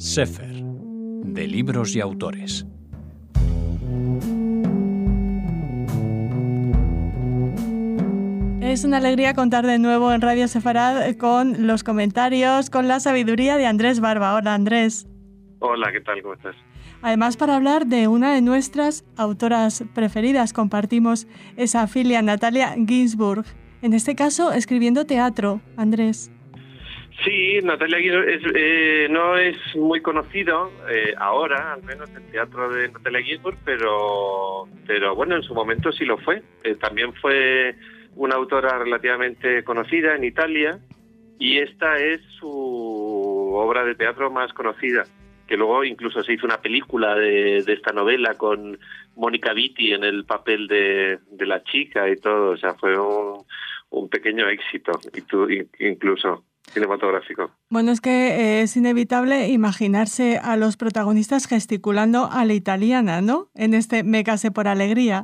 Sefer, de libros y autores. Es una alegría contar de nuevo en Radio Sefarad con los comentarios, con la sabiduría de Andrés Barba. Hola, Andrés. Hola, ¿qué tal? ¿Cómo estás? Además, para hablar de una de nuestras autoras preferidas, compartimos esa filia, Natalia Ginzburg. En este caso, escribiendo teatro, Andrés. Sí, Natalia Ginzburg no es muy conocido ahora, al menos el teatro de Natalia Ginzburg, pero bueno, en su momento sí lo fue. También fue una autora relativamente conocida en Italia y esta es su obra de teatro más conocida, que luego incluso se hizo una película de esta novela con Mónica Vitti en el papel de la chica y todo, o sea, fue un pequeño éxito, incluso cinematográfico. Bueno, es que es inevitable imaginarse a los protagonistas gesticulando a la italiana, ¿no? En este Me casé por alegría.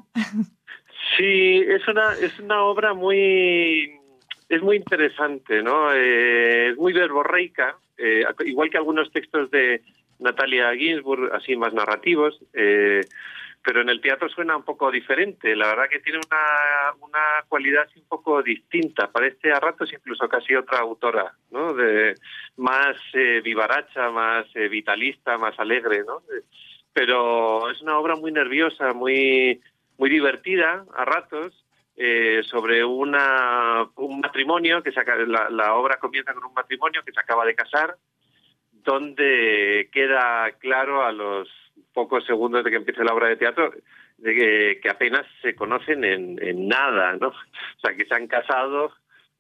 Sí, es una obra muy interesante, ¿no? Es muy verborreica, igual que algunos textos de Natalia Ginzburg, así más narrativos, pero en el teatro suena un poco diferente. La verdad que tiene una cualidad así un poco distinta. Parece a ratos incluso casi otra autora, ¿no? Más vivaracha, más vitalista, más alegre, ¿no? Pero es una obra muy nerviosa, muy divertida a ratos, sobre un matrimonio que la obra comienza con un matrimonio que se acaba de casar, donde queda claro a los pocos segundos de que empiece la obra de teatro de que apenas se conocen en nada, ¿no? O sea, que se han casado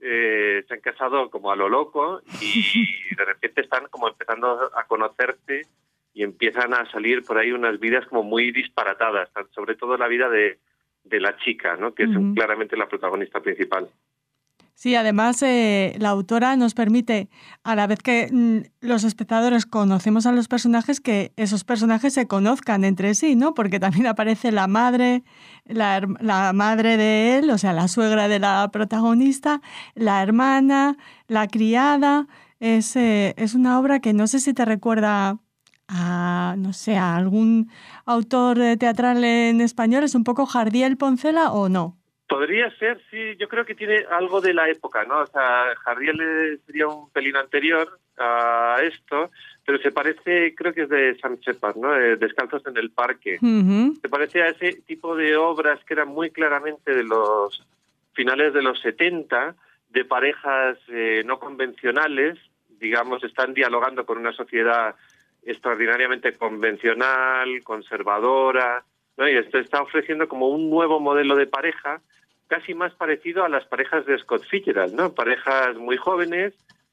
como a lo loco y de repente están como empezando a conocerse y empiezan a salir por ahí unas vidas como muy disparatadas, sobre todo la vida de la chica, ¿no? Que es claramente la protagonista principal. Sí, además la autora nos permite, a la vez que los espectadores conocemos a los personajes, que esos personajes se conozcan entre sí, ¿no? Porque también aparece la madre, la madre de él, o sea, la suegra de la protagonista, la hermana, la criada. Es una obra que no sé si te recuerda no sé, a algún autor teatral en español. ¿Es un poco Jardiel Poncela o no? Podría ser, sí, yo creo que tiene algo de la época, ¿no? O sea, Jardiel sería un pelín anterior a esto, pero se parece, creo que es de Sam Shepard, ¿no? Descalzos en el parque. Se parece a ese tipo de obras que eran muy claramente de los finales de los 70, de parejas no convencionales, digamos, están dialogando con una sociedad extraordinariamente convencional, conservadora, ¿no? Y esto está ofreciendo como un nuevo modelo de pareja, casi más parecido a las parejas de Scott Fitzgerald, ¿no? Parejas muy jóvenes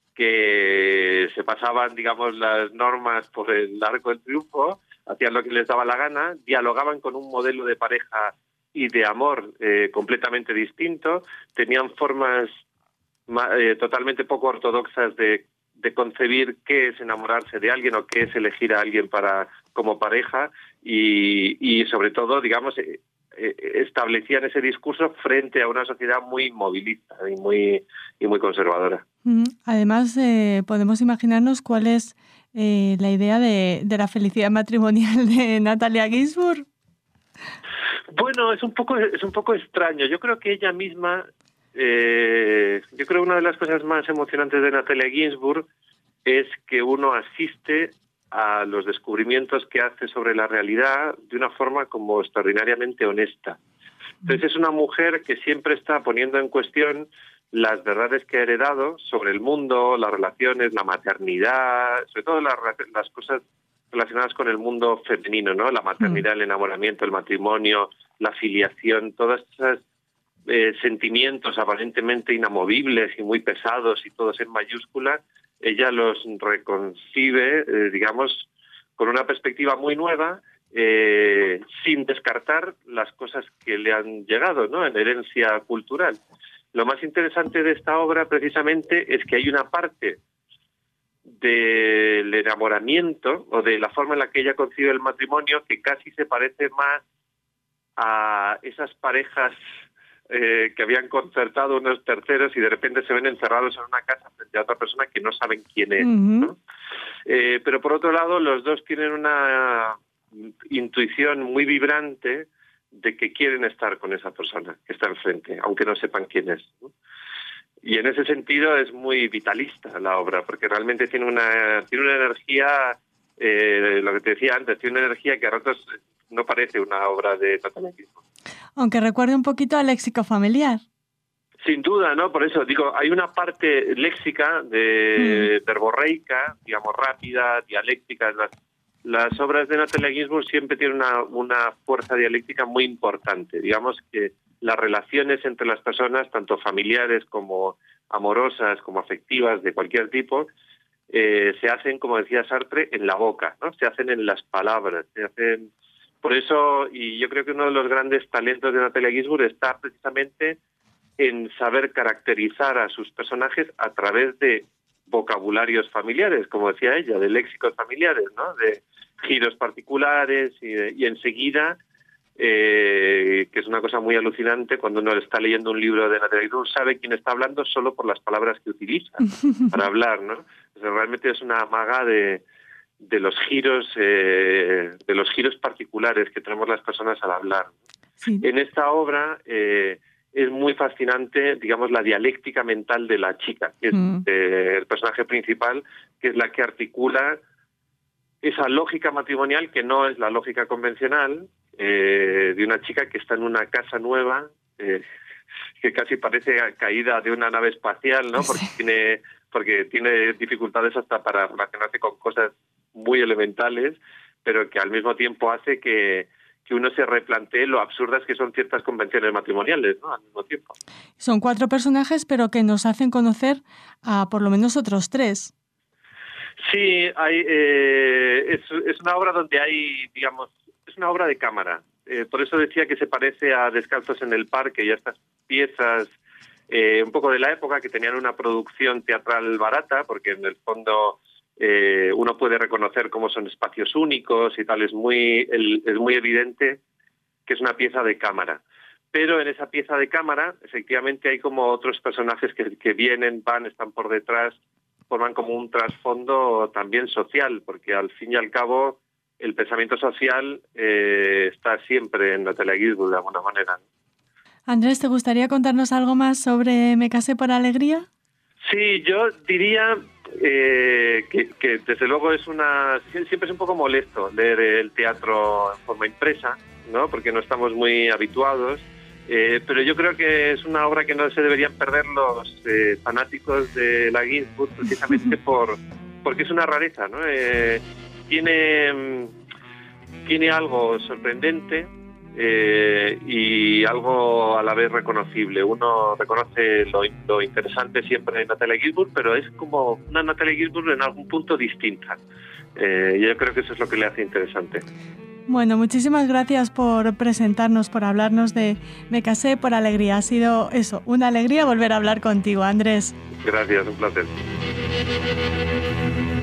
que se pasaban, digamos, las normas por el arco del triunfo, hacían lo que les daba la gana, dialogaban con un modelo de pareja y de amor completamente distinto, tenían formas totalmente poco ortodoxas de concebir qué es enamorarse de alguien o qué es elegir a alguien como pareja y sobre todo, digamos, establecían ese discurso frente a una sociedad muy movilista y muy conservadora. Además, podemos imaginarnos cuál es la idea de la felicidad matrimonial de Natalia Ginzburg. Bueno, es un poco extraño. Yo creo que ella misma, yo creo que una de las cosas más emocionantes de Natalia Ginzburg es que uno asiste a los descubrimientos que hace sobre la realidad de una forma como extraordinariamente honesta. Entonces es una mujer que siempre está poniendo en cuestión las verdades que ha heredado sobre el mundo, las relaciones, la maternidad, sobre todo las cosas relacionadas con el mundo femenino, ¿no? La maternidad, el enamoramiento, el matrimonio, la filiación, todas esas sentimientos aparentemente inamovibles y muy pesados y todos en mayúscula, ella los reconcibe, digamos, con una perspectiva muy nueva, sin descartar las cosas que le han llegado, ¿no? En herencia cultural. Lo más interesante de esta obra, precisamente, es que hay una parte del enamoramiento o de la forma en la que ella concibe el matrimonio que casi se parece más a esas parejas que habían concertado unos terceros y de repente se ven encerrados en una casa frente a otra persona que no saben quién es, ¿no? Pero por otro lado, los dos tienen una intuición muy vibrante de que quieren estar con esa persona que está enfrente, aunque no sepan quién es, ¿no? Y en ese sentido es muy vitalista la obra, porque realmente tiene una energía, lo que te decía antes, tiene una energía que a ratos no parece una obra de Natalia Gisburd. Aunque recuerde un poquito al léxico familiar. Sin duda, ¿no? Por eso digo, hay una parte léxica, de verborreica, digamos, rápida, dialéctica. Las obras de Natalia Gisburd siempre tienen una fuerza dialéctica muy importante. Digamos que las relaciones entre las personas, tanto familiares como amorosas, como afectivas, de cualquier tipo, se hacen, como decía Sartre, en la boca, ¿no? Se hacen en las palabras, se hacen... Por eso, y yo creo que uno de los grandes talentos de Natalia Gisburd está precisamente en saber caracterizar a sus personajes a través de vocabularios familiares, como decía ella, de léxicos familiares, ¿no? De giros particulares y enseguida, que es una cosa muy alucinante, cuando uno está leyendo un libro de Natalia Gisburd, sabe quién está hablando solo por las palabras que utiliza para hablar, ¿no? O sea, realmente es una maga de los giros particulares que tenemos las personas al hablar. Sí. En esta obra es muy fascinante, digamos, la dialéctica mental de la chica, que es el personaje principal, que es la que articula esa lógica matrimonial que no es la lógica convencional, de una chica que está en una casa nueva, que casi parece caída de una nave espacial, ¿no? Porque tiene dificultades hasta para relacionarse con cosas muy elementales, pero que al mismo tiempo hace que uno se replantee lo absurdas que son ciertas convenciones matrimoniales, ¿no? Al mismo tiempo. Son 4 personajes, pero que nos hacen conocer a por lo menos otros 3. Sí, es una obra donde hay, digamos, es una obra de cámara. Por eso decía que se parece a Descalzos en el Parque y a estas piezas un poco de la época que tenían una producción teatral barata, porque en el fondo uno puede reconocer cómo son espacios únicos y tal. Es muy evidente que es una pieza de cámara. Pero en esa pieza de cámara, efectivamente, hay como otros personajes que vienen, van, están por detrás, forman como un trasfondo también social, porque al fin y al cabo el pensamiento social está siempre en Natalia Gisburd de alguna manera. Andrés, ¿te gustaría contarnos algo más sobre Me casé por alegría? Sí, yo diría que desde luego siempre es un poco molesto leer el teatro en forma impresa, ¿no? Porque no estamos muy habituados. Pero yo creo que es una obra que no se deberían perder los fanáticos de la Gisburd, precisamente porque es una rareza, ¿no? Tiene algo sorprendente y algo a la vez reconocible. Uno reconoce lo interesante siempre de Natalia Gisburd, pero es como una Natalia Gisburd en algún punto distinta. Yo creo que eso es lo que le hace interesante. Bueno, muchísimas gracias por presentarnos, por hablarnos de Me casé por alegría. Ha sido eso, una alegría volver a hablar contigo, Andrés. Gracias, un placer.